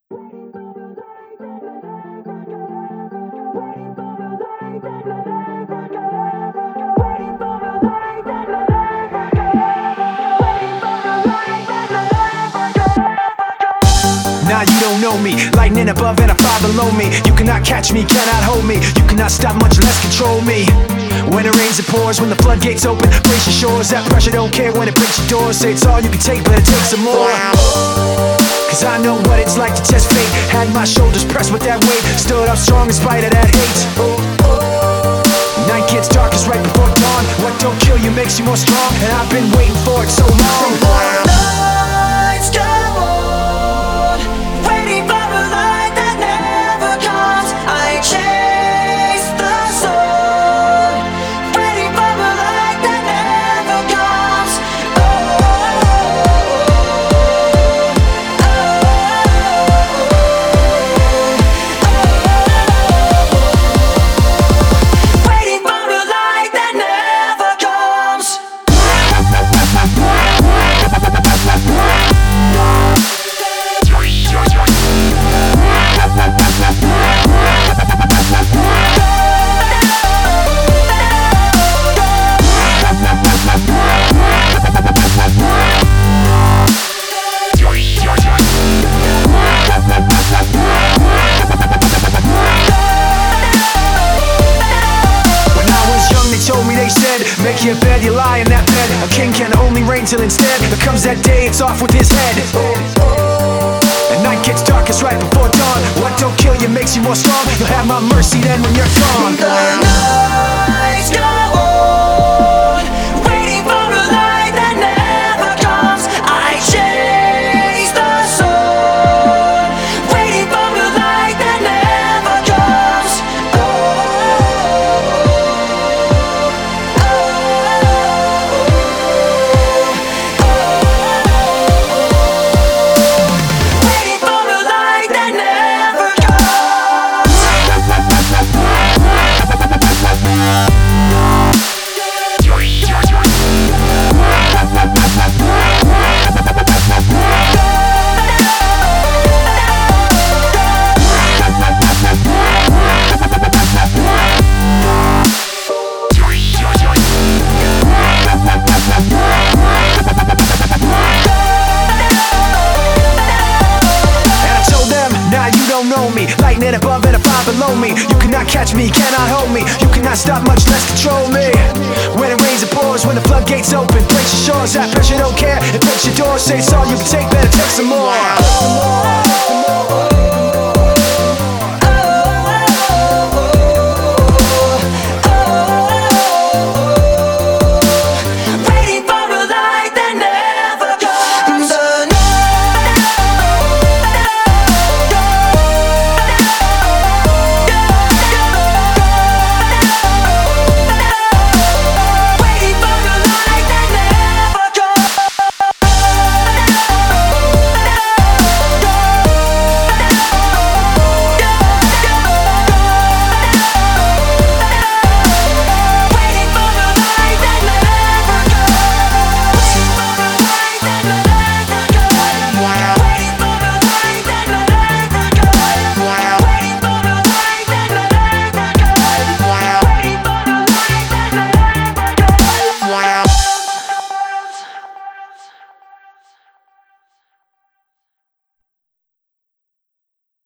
Nah, you don't know me. Lightning above and a fire below me. You cannot catch me, cannot hold me. You cannot stop, much less control me. When it rains, it pours. When the floodgates open, brace your shores. That pressure don't care when it breaks your doors. Say it's all you can take, better take some more. Cause I know what it's like to test fate. Had my shoulders pressed with that weight. Stood up strong in spite of that hate. Night gets darkest right before dawn. What don't kill you makes you more strong. And I've been waiting for it so long. Lights go on, waiting for a light that never comes. I chase the sun, waiting for a light that never comes. Waiting for a light that never comes. They said, make your bed, you lie in that bed. A king can only reign till instead there comes that day it's off with his head. And night gets darkest right before dawn. What don't kill you makes you more strong. You'll have my mercy then when you're gone. The nights go on, waiting for a light that never comes. I chase the sun, waiting for a light that never comes. Waiting for a light that never comes. Know me, lightning above and a fire below me. You cannot catch me, cannot hold me. You cannot stop, much less control me. When it rains, it pours. When the floodgates open, breaks your shores. That pressure don't care, it breaks your doors. Say it's all you can take, better take some more.